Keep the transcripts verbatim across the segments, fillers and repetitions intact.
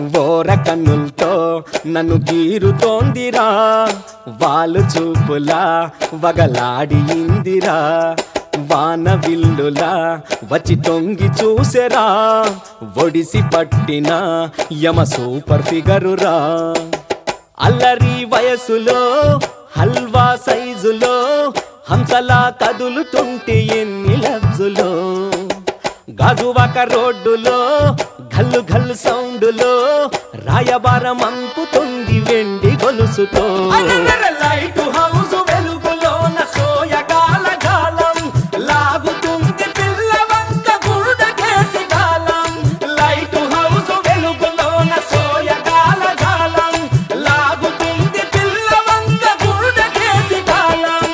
ఓర కన్నులతో నన్ను గీరుతోందిరా, వాళ్ళు చూపులా వగలాడి ఇందిరా, వాన విల్లులా వచ్చి తొంగి చూసెరా, ఒడిసి పట్టిన యమ సూపర్ ఫిగరురా. అల్లరి వయసులో హల్వా సైజులో హంసలా కదులుతుంటే ఎన్ని లబ్జులో, గాజువాక రోడ్డులో గల్లు గల్లు సౌండులో రాయబారం అంపుతుంది వెండి గొలుసుతో. లైట్ హౌస్ వెలుగులో సోయగాల గాలం లాగుతుంది పిల్లవంక గురుడకేసి గాలం. లైట్ హౌస్ వెలుగులో సోయగాల గాలం లాగుతుంది పిల్లవంక గురుడకేసి గాలం.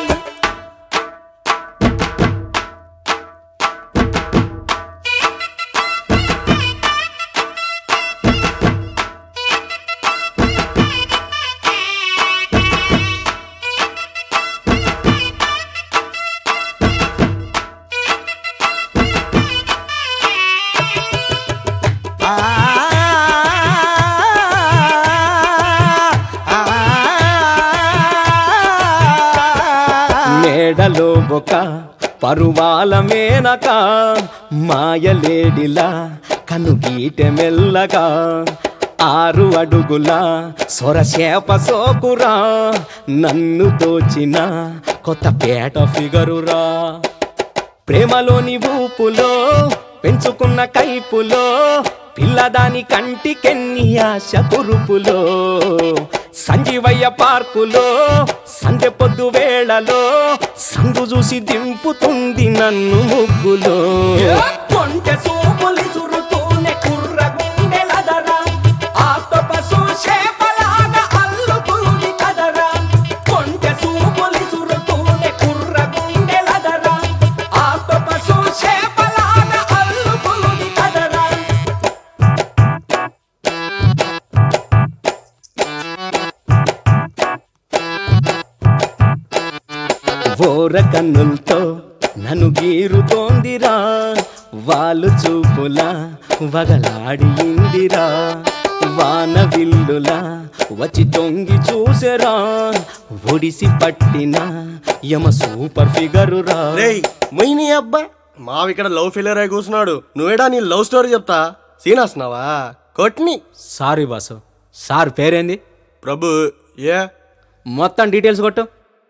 మేడలో ఒక పరువాల మేనక మాయలేడిలా కనుగీటె మెల్లగా, ఆరు అడుగుల సొరచేప సోకురా, నన్ను దోచిన కొత్త పేట ఫిగరురా. ప్రేమలోని ఊపులో పెంచుకున్న కైపులో పిల్లదాని కంటికెన్ని ఆశ కురుపులో, సంజీవయ్య పార్కులో సంధ్య పొద్దు వేళలో సందు చూసి దింపుతుంది నన్ను ముగ్గులో. కొంటె సోపులి సురుతూనే కుర్ర గుండెలదరా, ఆక్టోపస్ చేపలాగా అల్లుతుంది కదరా. కొంటె సోపులి సురుతూనే కుర్ర గుండెలదరా, ఆక్టోపస్ చేపలాగా అల్లుతుంది కదరా. ఓర కన్నులతో నన్ను గీరుతోందిరా, వాళ్ళు చూపులా వగలాడి ఇందిరా, వాన విల్లులా వచ్చి తొంగి చూసెరా, ఒడిసి పట్టిన యమ సూపర్ ఫిగరురా. రేయ్ మొయిని అబ్బా, మావిక్కడ లవ్ ఫెయిలియర్ అయి కూర్చున్నాడు, నువ్వేడా నీ లవ్ స్టోరీ చెప్తా సీనాస్తున్నావా కొట్ని. సారీ బాసు, సార్ పేరేంది? ప్రభు. ఏ మొత్తం డీటెయిల్స్ కొట్టు.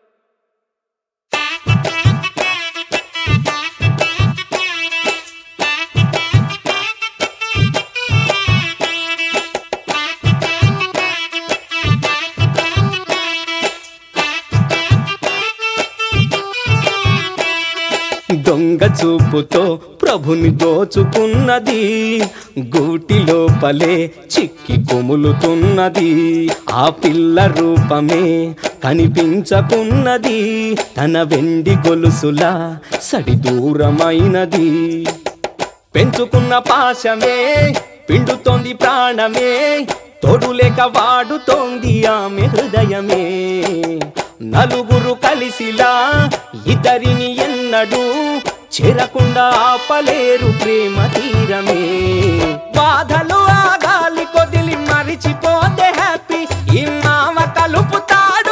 దొంగ చూపుతో ప్రభుని దోచుకున్నది, గూటి లోపలే చిక్కి కొములుతున్నది, ఆ పిల్ల రూపమే కనిపించకున్నది, తన వెండి గొలుసులా సడి దూరమైనది. పెంచుకున్న పాశమే పిండుతోంది ప్రాణమే, తోడులేక వాడుతోంది ఆమె హృదయమే. నలుగురు కలిసిలా ఇద్దరిని ఎన్నడూ చేరకుండా ఆపలేరు ప్రేమ తీరమే. బాధలు ఆగాలి కొదిలి మరిచిపోతే హ్యాపీ, ఈ మామ కలుపుతాడు